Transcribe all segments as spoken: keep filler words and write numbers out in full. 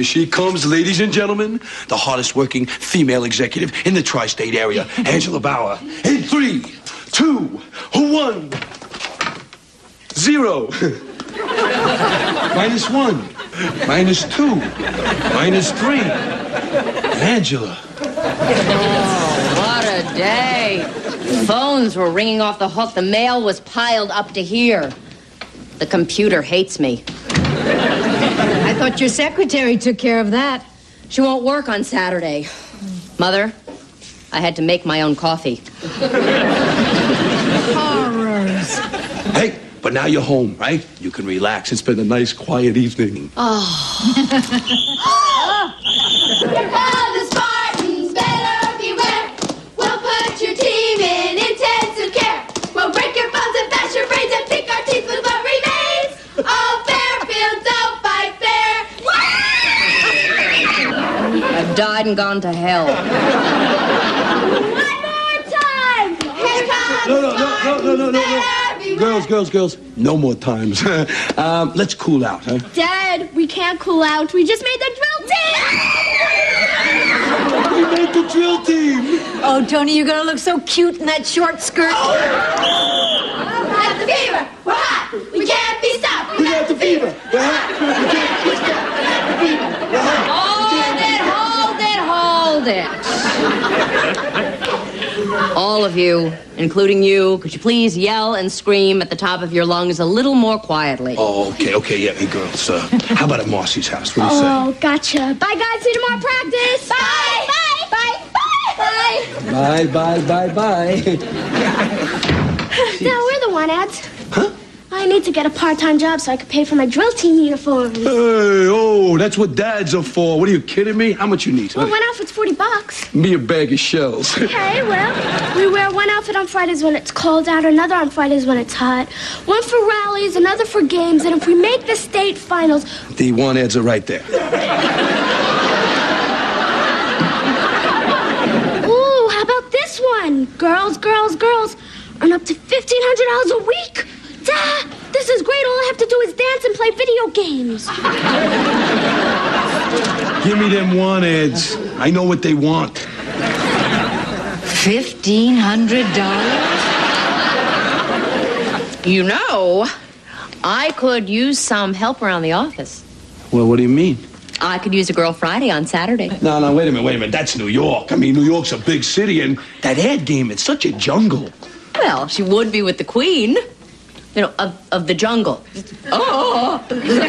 she comes, ladies and gentlemen, the hardest working female executive in the tri-state area, Angela Bauer. In three, two, one, zero. Minus one, minus two, minus three. Angela. Oh, what a day. Phones were ringing off the hook. The mail was piled up to here. The computer hates me. I thought your secretary took care of that. She won't work on Saturday. Mother, I had to make my own coffee. Horrors. Hey, but now you're home, right? You can relax. It's been a nice, quiet evening. Oh. The Spartans better beware. We'll put your team in intensive care. We'll break your bones and bash your brains and pick our teeth with what remains. Oh, Fairfield, don't fight fair. I've died and gone to hell. One more time. Here comes No, no, no, no, no, no, no, no. Girls, girls, girls, no more times. um, let's cool out, huh? Dad, we can't cool out. We just made the drill team. We made the drill team. Oh, Tony, you're going to look so cute in that short skirt. We got the fever. We're hot. We can't be stopped. We got the fever. We're hot. We can't be stopped. We got the fever. We're hot. Hold it, hold it, hold it. All of you, including you, could you please yell and scream at the top of your lungs a little more quietly? Oh, okay, okay, yeah, hey, girls. Uh, how about at Marcy's house? What do you say? Oh, gotcha. Bye, guys. See you tomorrow practice. Bye. Bye. Bye. Bye. Bye, bye, bye, bye. Now, we're the one ads. Huh? I need to get a part-time job so I can pay for my drill team uniforms. Hey, oh, that's what dads are for. What are you kidding me? How much you need? Well, one outfit's forty bucks. Me a bag of shells. Okay, well, we wear one outfit on Fridays when it's cold out, another on Fridays when it's hot. One for rallies, another for games, and if we make the state finals... The one ads are right there. Ooh, how about this one? Girls, girls, girls earn up to fifteen hundred dollars a week. Duh, this is great. All I have to do is dance and play video games. Give me them one ads. I know what they want. fifteen hundred dollars? You know, I could use some help around the office. Well, what do you mean? I could use a girl Friday on Saturday. No, no, wait a minute, wait a minute. That's New York. I mean, New York's a big city, and that ad game, it's such a jungle. Well, she would be with the queen. You know, of, of the jungle. Oh!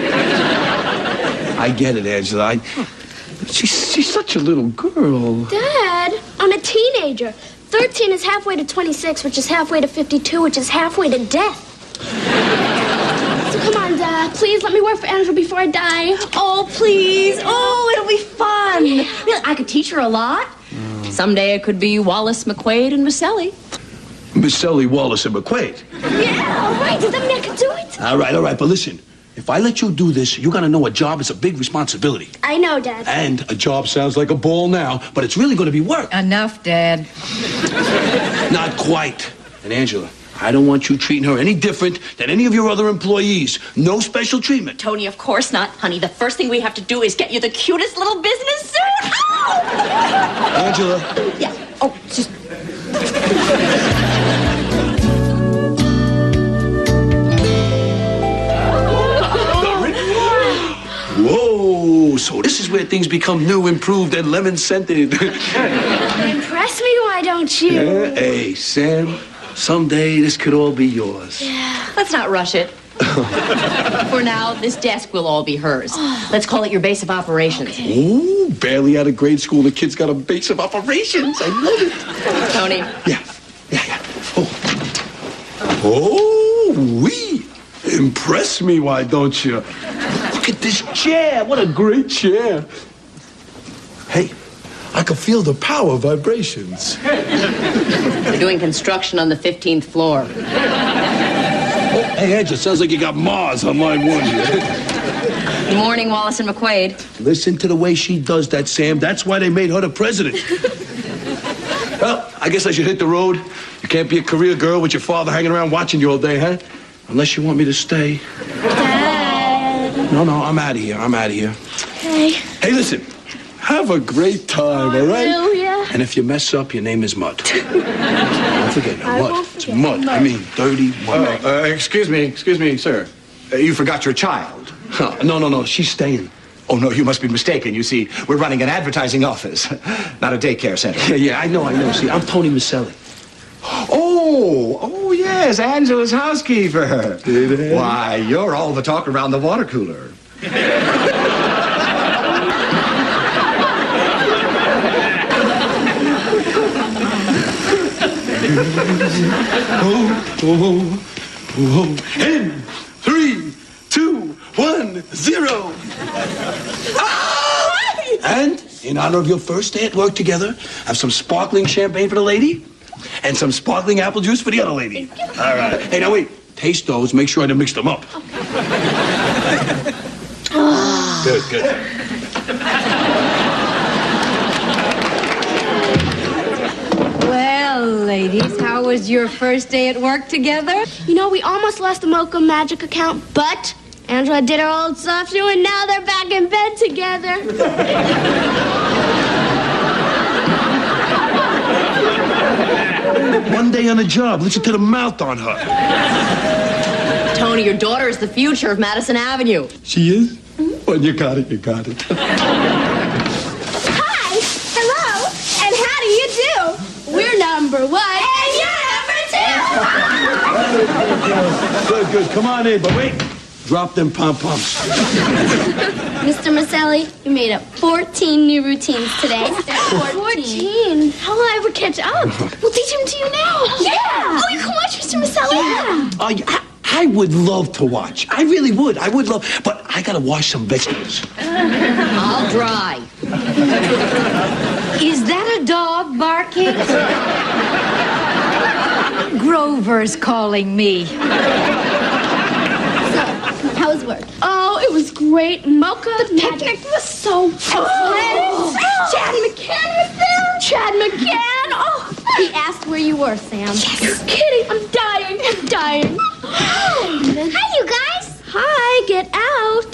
I get it, Angela. I, she's, she's such a little girl. Dad, I'm a teenager. thirteen is halfway to twenty-six, which is halfway to fifty-two, which is halfway to death. So come on, Dad. Please let me work for Angela before I die. Oh, please. Oh, it'll be fun. Really, I could teach her a lot. Mm. Someday it could be Wallace McQuaid and Misselli. Misselli, Wallace, and McQuaid. Yeah, all right. Does that mean I can do it? All right, all right. But listen, if I let you do this, you got to know a job is a big responsibility. I know, Dad. And a job sounds like a ball now, but it's really going to be work. Enough, Dad. Not quite. And Angela, I don't want you treating her any different than any of your other employees. No special treatment. Tony, of course not. Honey, the first thing we have to do is get you the cutest little business suit. Ow! Angela. Yeah. Oh, just... Whoa, so this is where things become new, improved, and lemon-scented. Impress me, why don't you? Yeah, hey, Sam, someday this could all be yours. Yeah. Let's not rush it. For now, this desk will all be hers. Let's call it your base of operations. Okay. Ooh, barely out of grade school, the kid's got a base of operations. I love it. Tony. Yeah, yeah, yeah. Oh, oh, wee. Impress me, why don't you? Look at this chair. What a great chair. Hey, I can feel the power vibrations. We're doing construction on the fifteenth floor. Oh, hey, Angela, sounds like you got Mars on line one here. Good morning, Wallace and McQuaid. Listen to the way she does that, Sam. That's why they made her the president. Well, I guess I should hit the road. You can't be a career girl with your father hanging around watching you all day, huh? Unless you want me to stay. Dad. No, no, I'm out of here. I'm out of here. Okay. Hey, listen. Have a great time, all right? Hallelujah. And if you mess up, your name is Mud. Don't forget, now, I Mud. won't It's forget. Mud. I mean, dirty Mud. Uh, uh, excuse me, excuse me, sir. Uh, you forgot your child. Huh. No, no, no. She's staying. Oh, no, you must be mistaken. You see, we're running an advertising office, not a daycare center. Yeah, yeah, I know, I know. See, I'm Tony Maselli. Oh, oh, yes, Angela's housekeeper. Why, you're all the talk around the water cooler. Oh, oh, oh. And three, two, one, zero. Ah! And in honor of your first day at work together, have some sparkling champagne for the lady and some sparkling apple juice for the other lady. All right. Hey, now wait. Taste those. Make sure I don't mix them up. Good, good. Well, ladies, how was your first day at work together? You know, we almost lost the Mocha Magic account, but Angela did her old stuff too, and now they're back in bed together. One day on the job. Listen to the mouth on her. Tony, your daughter is the future of Madison Avenue. She is? Well, you got it, you got it. Hi, hello, and how do you do? We're number one, and you're number two. Good, good. Come on in, but wait. Drop them pom-poms. Mister Maselli, you made up fourteen new routines today. fourteen? How will I ever catch up? We'll teach them to you now. Yeah. Oh, you can watch Mister Maselli? Yeah. Uh, I, I would love to watch. I really would. I would love, but I gotta wash some vegetables. I'll dry. Is that a dog barking? Grover's calling me. How was work? Oh, it was great. Mocha The picnic was so fun. Oh. Chad McCann was there. Chad McCann. Oh. He asked where you were, Sam. Yes. You're kidding. I'm dying. I'm dying. Hi, you guys. Hi. Get out.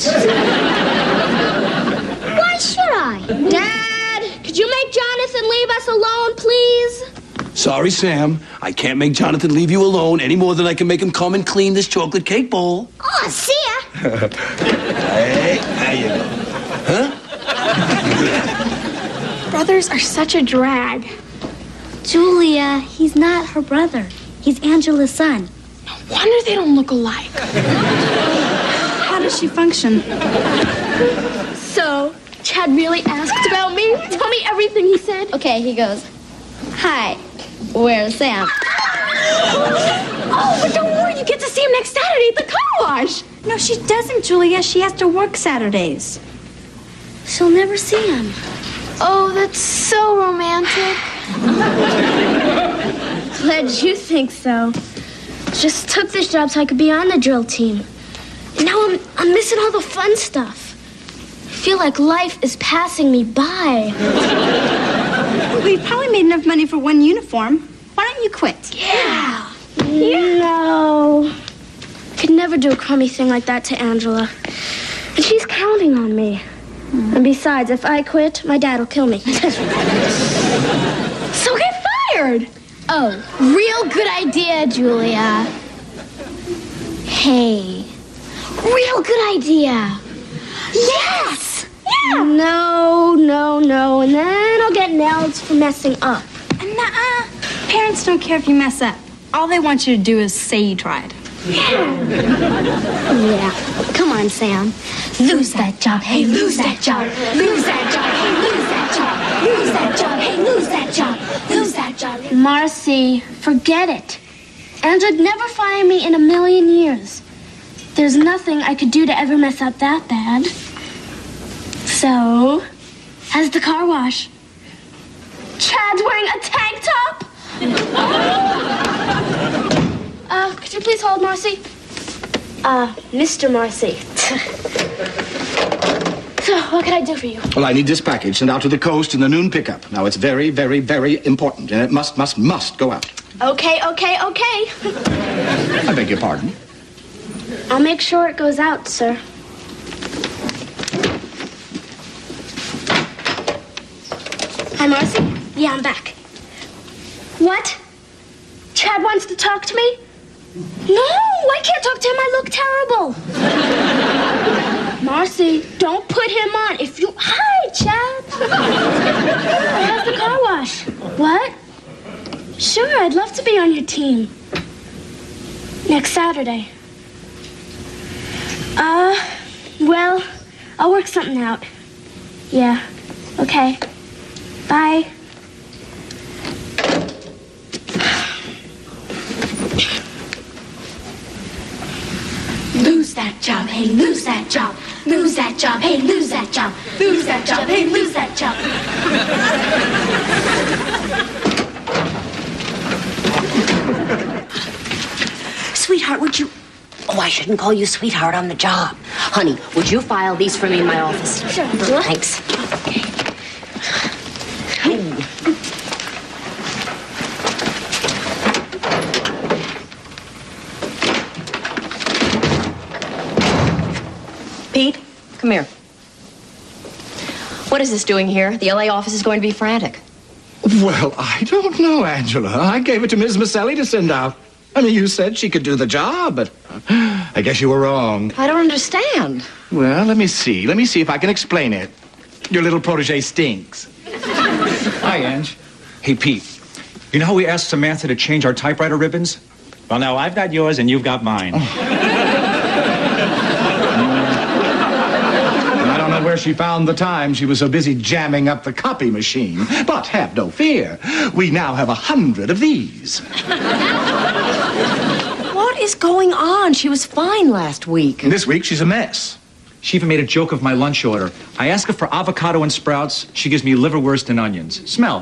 Why should I? Dad, could you make Jonathan leave us alone, please? Sorry, Sam. I can't make Jonathan leave you alone any more than I can make him come and clean this chocolate cake bowl. Oh, see ya. Hey, there you go. Huh? Brothers are such a drag. Julia, he's not her brother. He's Angela's son. No wonder they don't look alike. How does she function? So, Chad really asked about me? Tell me everything he said. Okay, he goes, hi, where's Sam? Oh, but don't worry, you get to see him next Saturday at the car wash. No, she doesn't, Julia. She has to work Saturdays. She'll never see him. Oh, that's so romantic. Glad you think so. Just took this job so I could be on the drill team. And now I'm, I'm missing all the fun stuff. I feel like life is passing me by. We probably made enough money for one uniform. Why don't you quit? Yeah. Yeah. No. Could never do a crummy thing like that to Angela. And she's counting on me. Mm. And besides, if I quit, my dad will kill me. So get fired. Oh, real good idea, Julia. Hey. Real good idea. Yes. Yeah. No, no, no. And then I'll get nailed for messing up. Nuh-uh. Parents don't care if you mess up. All they want you to do is say you tried. Yeah. Yeah. Come on, Sam. Lose that job. Hey, lose that job. Lose that job. Hey, lose that job. Lose that job. Hey, lose that job. Lose that job. Marcy, forget it. Angela would never fire me in a million years. There's nothing I could do to ever mess up that bad. So, how's the car wash? Chad's wearing a tank top? uh, could you please hold, Marcy? Uh, Mister Marcy. So, what can I do for you? Well, I need this package sent out to the coast in the noon pickup. Now, it's very, very, very important, and it must, must, must go out. Okay, okay, okay. I beg your pardon? I'll make sure it goes out, sir. Marcy? Yeah, I'm back. What? Chad wants to talk to me? No, I can't talk to him. I look terrible. Marcy, don't put him on. If you... Hi, Chad. How's the car wash? What? Sure, I'd love to be on your team. Next Saturday. Uh, well, I'll work something out. Yeah, okay. Bye. Lose that job, hey, lose that job. Lose that job, hey, lose that job. Lose that job, hey, lose that job. Sweetheart, would you... Oh, I shouldn't call you sweetheart on the job. Honey, would you file these for me in my office? Sure. Thanks. Okay. Pete, come here. What is this doing here? The L A office is going to be frantic. Well, I don't know, Angela. I gave it to Miz Maselli to send out. I mean, you said she could do the job, but I guess you were wrong. I don't understand. Well, let me see. Let me see if I can explain it. Your little protege stinks. Hi, Ange. Hey, Pete. You know how we asked Samantha to change our typewriter ribbons? Well, now I've got yours and you've got mine. I don't know where she found the time. She was so busy jamming up the copy machine. But have no fear. We now have a hundred of these. What is going on? She was fine last week. And this week, she's a mess. She even made a joke of my lunch order. I ask her for avocado and sprouts. She gives me liverwurst and onions. Smell.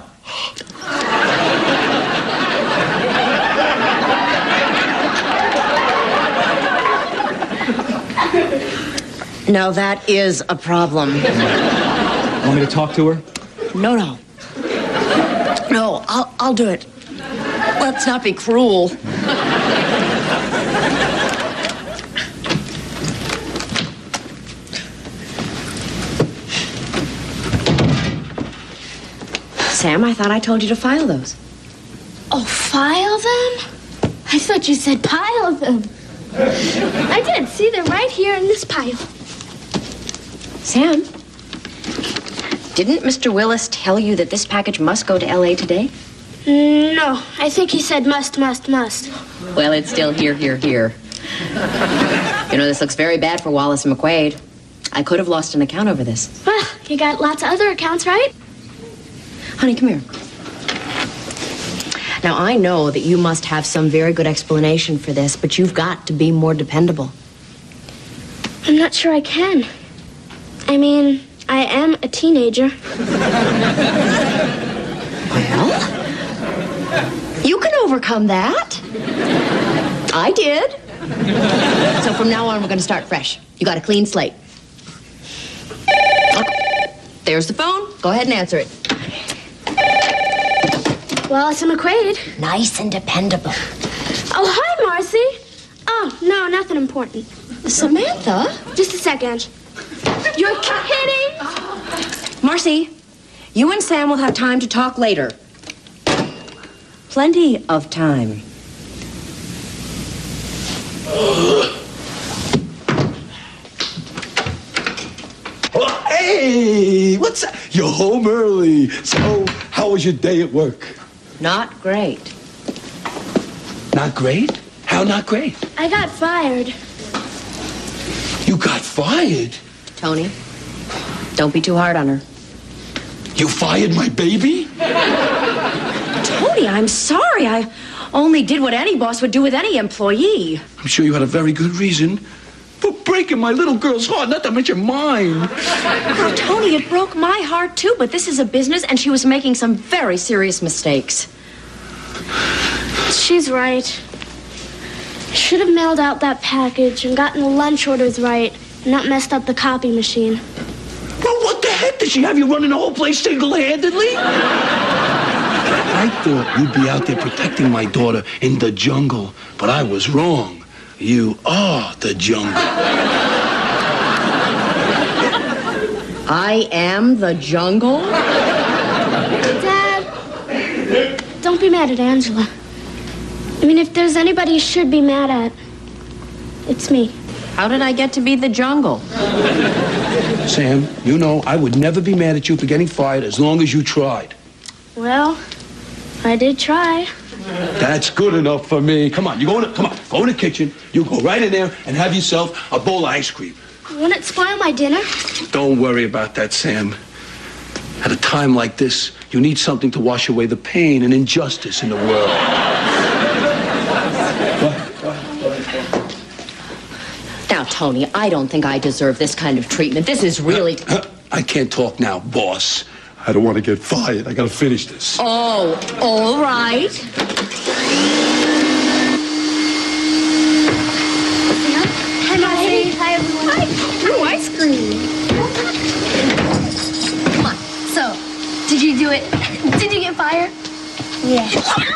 Now, that is a problem. Want me to talk to her? No, no. No, I'll, I'll do it. Let's not be cruel. Sam, I thought I told you to file those. Oh, file them? I thought you said pile them. I did. See, they're right here in this pile. Sam, didn't Mister Willis tell you that this package must go to L A today? No, I think he said must, must, must. Well, it's still here, here, here. You know, this looks very bad for Wallace and McQuaid. I could have lost an account over this. Well, you got lots of other accounts, right? Honey, come here. Now, I know that you must have some very good explanation for this, but you've got to be more dependable. I'm not sure I can. I mean, I am a teenager. Well, you can overcome that. I did. So from now on, we're going to start fresh. You got a clean slate. Okay. There's the phone. Go ahead and answer it. Wallace and McQuaid. Nice and dependable. Oh, hi, Marcy. Oh, no, nothing important. Samantha? Just a second. You're kidding? Marcy, you and Sam will have time to talk later. Plenty of time. Oh, hey, what's that? You're home early. So, how was your day at work? Not great. Not great? How not great? I got fired. You got fired? Tony, don't be too hard on her. You fired my baby? Tony, I'm sorry. I only did what any boss would do with any employee. I'm sure you had a very good reason for breaking my little girl's heart, not to mention mine. Oh, Tony, it broke my heart, too, but this is a business, and she was making some very serious mistakes. She's right. I should have mailed out that package and gotten the lunch orders right and not messed up the copy machine. Well, what the heck? Did she have you running the whole place single-handedly? I thought you'd be out there protecting my daughter in the jungle, but I was wrong. You are the jungle. I am the jungle? Dad, don't be mad at Angela. I mean, if there's anybody you should be mad at, it's me. How did I get to be the jungle? Sam, you know I would never be mad at you for getting fired as long as you tried. Well, I did try. That's good enough for me. Come on, you go in the, come on, go in the kitchen. You go right in there and have yourself a bowl of ice cream. Won't it spoil my dinner? Don't worry about that, Sam. At a time like this, you need something to wash away the pain and injustice in the world. Now, Tony, I don't think I deserve this kind of treatment. This is really... I can't talk now, boss. I don't want to get fired. I gotta finish this. Oh, all right. Hi, Marcy. Hi, everyone. Hi. Ooh, ice cream. Come on. So, did you do it? Did you get fired? Yeah.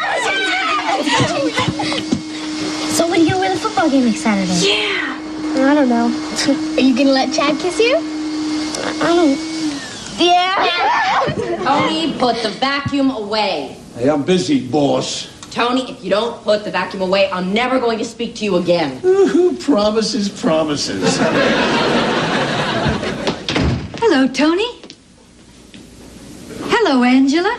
So, when are you gonna win the football game next Saturday? Yeah. I don't know. Are you gonna let Chad kiss you? I don't... Yeah. Tony, put the vacuum away. Hey, I'm busy, boss. Tony, if you don't put the vacuum away, I'm never going to speak to you again. Promises, promises. Hello, Tony. Hello, Angela.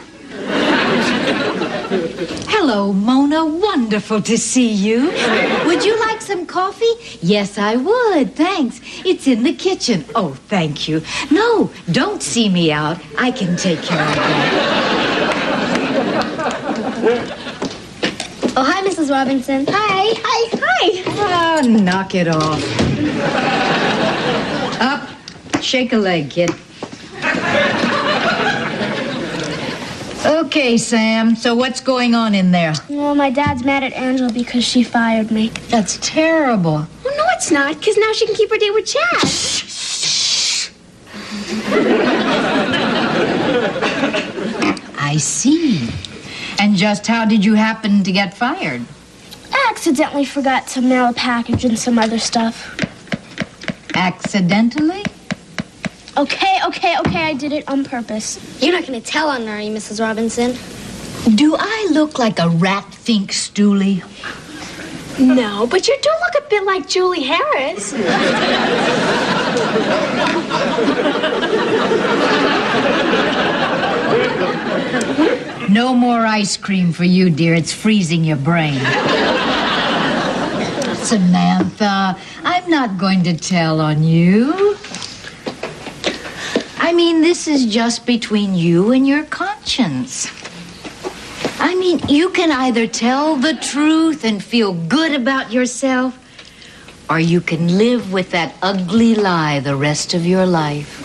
Hello, Mona. Wonderful to see you. Would you like some coffee? Yes, I would. Thanks. It's in the kitchen. Oh, thank you. No, don't see me out. I can take care of that. Oh, hi, Missus Robinson. Hi. Hi. Hi. Oh, knock it off. Up. Shake a leg, kid. Okay, Sam. So what's going on in there? Well, my dad's mad at Angela because she fired me. That's terrible. Well, no, it's not, because now she can keep her date with Chad. I see. And just how did you happen to get fired? I accidentally forgot to mail a package and some other stuff. Accidentally? Okay, okay, okay, I did it on purpose. You're not gonna tell on her, are you, Missus Robinson? Do I look like a rat think stoolie? No, but you do look a bit like Julie Harris. No more ice cream for you, dear. It's freezing your brain. Samantha, I'm not going to tell on you. I mean, this is just between you and your conscience. I mean, you can either tell the truth and feel good about yourself, or you can live with that ugly lie the rest of your life.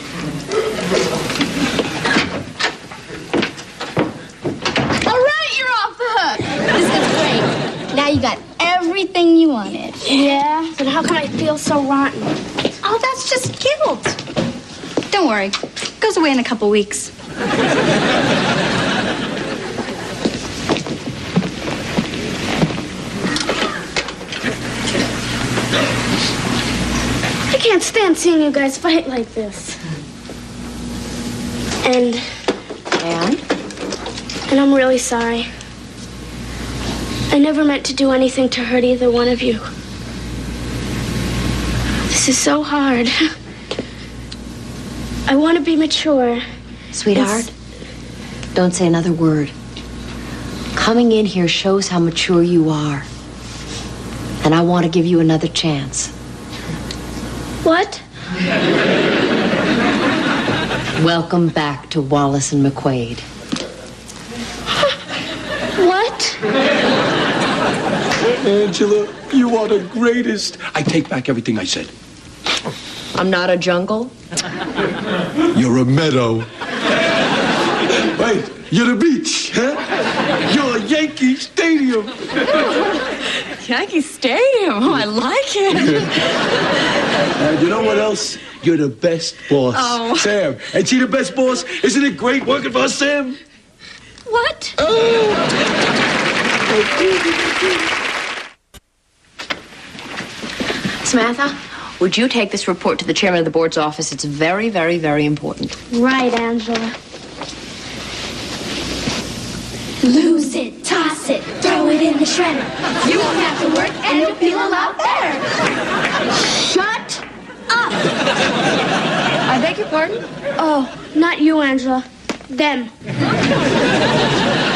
All right, you're off the hook. This is great. Now you got everything you wanted. Yeah, but how can I feel so rotten? Oh, that's just guilt. Don't worry. It goes away in a couple weeks. I can't stand seeing you guys fight like this. And... And? And I'm really sorry. I never meant to do anything to hurt either one of you. This is so hard. I want to be mature. Sweetheart, don't say another word. Coming in here shows how mature you are. And I want to give you another chance. What? Welcome back to Wallace and McQuaid. What? Angela, you are the greatest. I take back everything I said. I'm not a jungle. You're a meadow. Wait, you're the beach, huh? You're a Yankee Stadium. Yankee Stadium. Oh, I like it. And you know what else? You're the best boss. Oh. Sam, ain't she the best boss? Isn't it great working for us, Sam? What? Oh. Samantha, would you take this report to the chairman of the board's office? It's very, very, very important. Right, Angela. Lose it, toss it, throw it in the shredder. You won't have to work and you'll feel a lot better. Shut up! I beg your pardon? Oh, not you, Angela. Them.